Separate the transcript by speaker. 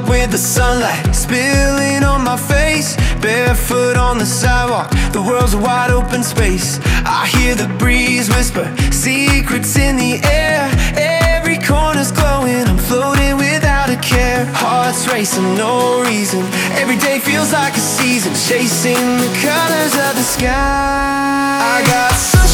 Speaker 1: up with the sunlight spilling on my face. Barefoot on the sidewalk, the world's a wide open space. I hear the breeze whisper secrets in the air. Every corner's glowing, I'm floating without a care. Hearts racing, no reason. Every day feels like a season, chasing the colors of the sky. I got